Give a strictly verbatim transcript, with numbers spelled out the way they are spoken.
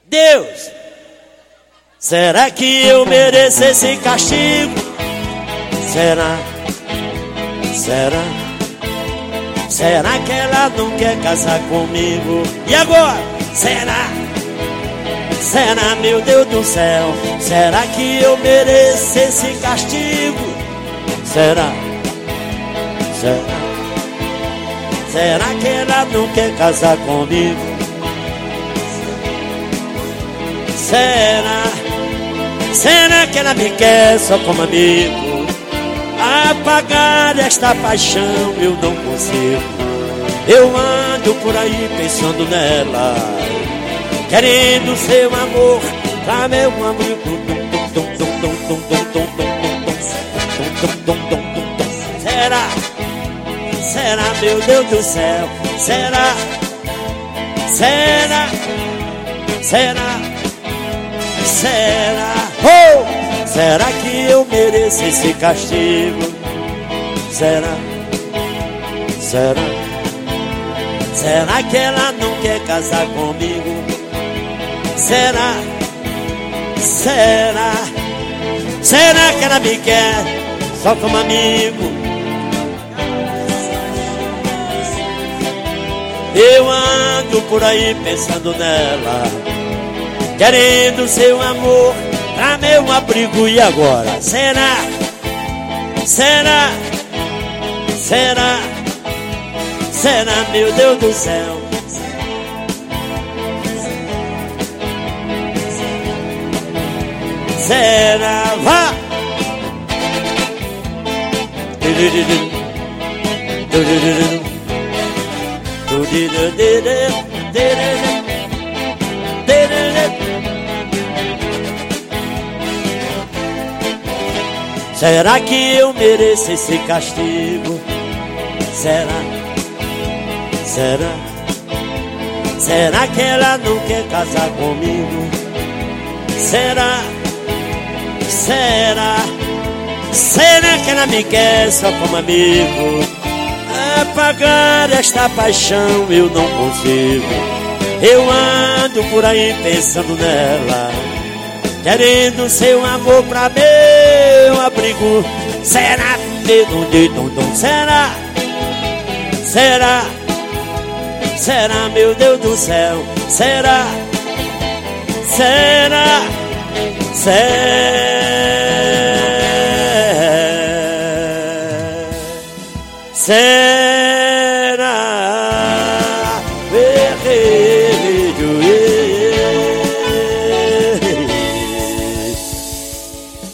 Deus, será que eu mereço esse castigo? Será? Será? Será que ela não quer casar comigo? E agora? Será? Será, meu Deus do céu? Será que eu mereço esse castigo? Será? Será? Será que ela não quer casar comigo? Será? Será que ela me quer só como amigo? Apagar esta paixão eu não consigo. Eu ando por aí pensando nela, querendo seu amor pra meu amigo. Será? Será, meu Deus do céu? Será? Será? Será? Será? Oh! Será que eu mereço esse castigo? Será? Será? Será que ela não quer casar comigo? Será? Será? Será que ela me quer só como amigo? Eu ando por aí pensando nela, querendo seu amor pra meu abrigo. E agora? Será? Será? Será? Será, meu Deus do céu? Será? Vá! Será que eu mereço esse castigo? Será? Será? Será que ela não quer casar comigo? Será? Será? Será que ela me quer só como amigo? Apagar esta paixão eu não consigo. Eu ando por aí pensando nela, querendo seu amor pra meu abrigo. Será? Será? Será? Será, meu Deus do céu? Será? Será? Será?